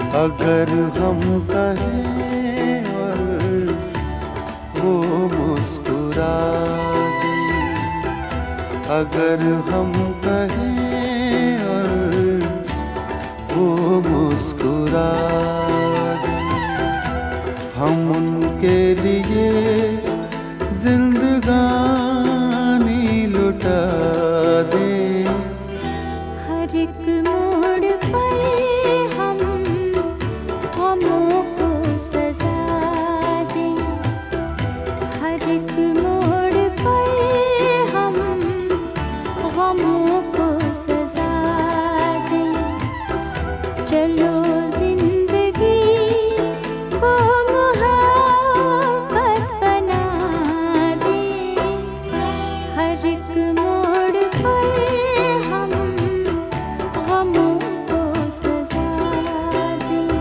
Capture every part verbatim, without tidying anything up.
अगर हम कहें और वो मुस्कुरा दे, अगर हम कहें और वो मुस्कुरा दे, हम उनके लिए जिंदगानी लुटा दे। हर एक मोड़ पर हम गमों को सजा दें, हर एक मोड़ पर हम गमों को सजा दें। चलो जिंदगी को मोहब्बत बना दें, हर एक मोड़ पर हम गमों को सजा दें।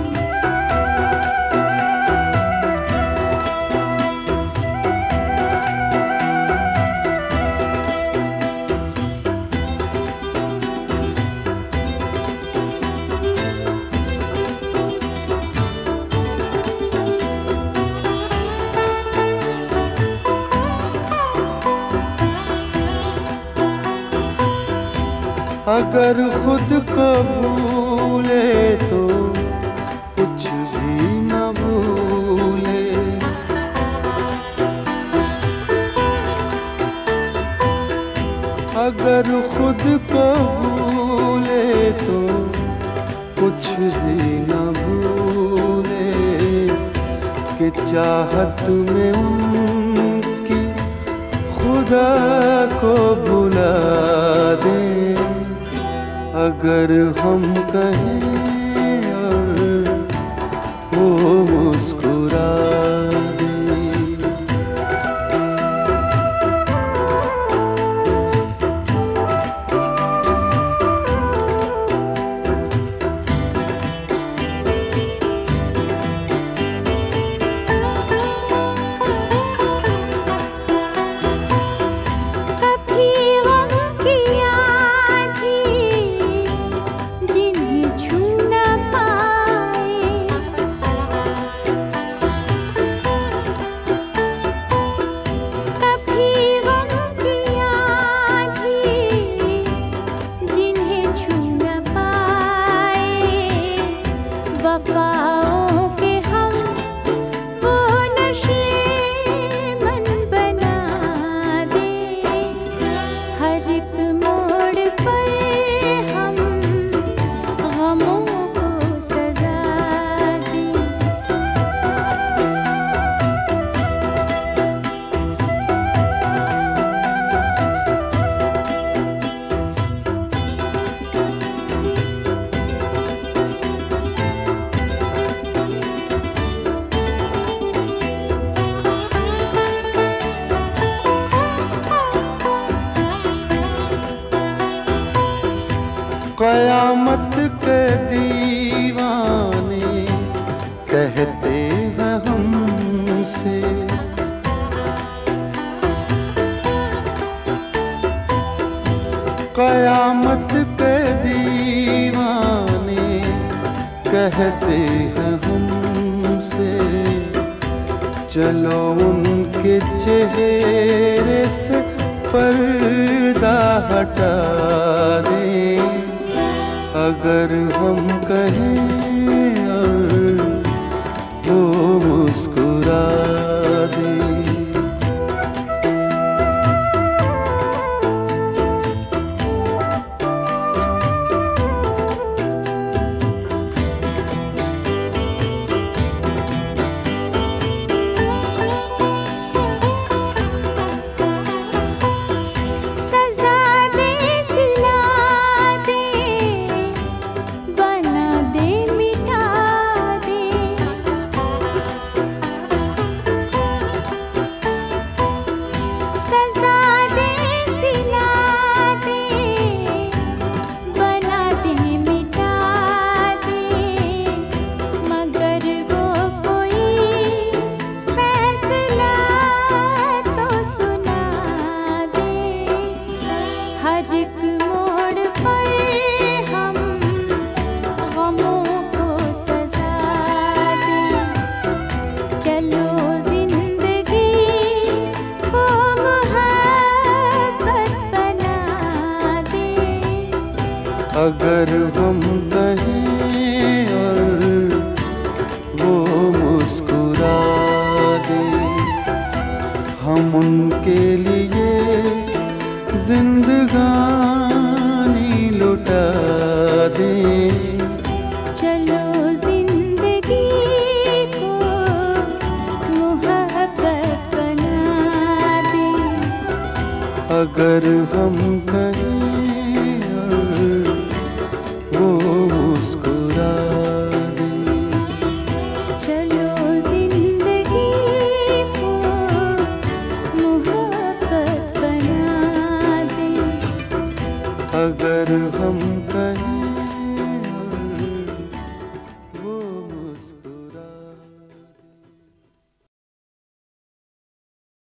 अगर खुद को भूले तो कुछ भी न भूले, अगर खुद को भूले तो कुछ भी न भूले, कि चाहत में उनकी खुदा को भुला दे। अगर हम कहें और वो मुस्कुरा दे। कभी गम की आँधी जिन्हें छू न पाए, कभी गम की आँधी जिन्हें छू न पाए, वफाओं के हम वो नशे मन बना दे। हर एक मोड़ पर हम गमों को सजा दें। क़यामत के दीवाने कहते हैं हमसे, क़यामत के दीवाने कहते हैं हमसे, चलो उनके चेहरे से पर्दा हटा दें। अगर हम कहें और वो मुस्कुरा दे। सजा दे, सिला दे, बना दे, मिटा दे, सजा दे, सिला दे, बना दे, मिटा दे, मगर वो कोई फैसला तो सुना दे। हर एक मोड़ पर हम गमों को सजा अगर हम कहें और वो मुस्कुरा दे, हम उनके लिए जिंदगानी लुटा दें। चलो जिंदगी को मोहब्बत बना दे। अगर हम कहें वो मुस्कुरा दे। चलो जिंदगी को मोहब्बत बना दे। अगर हम कहें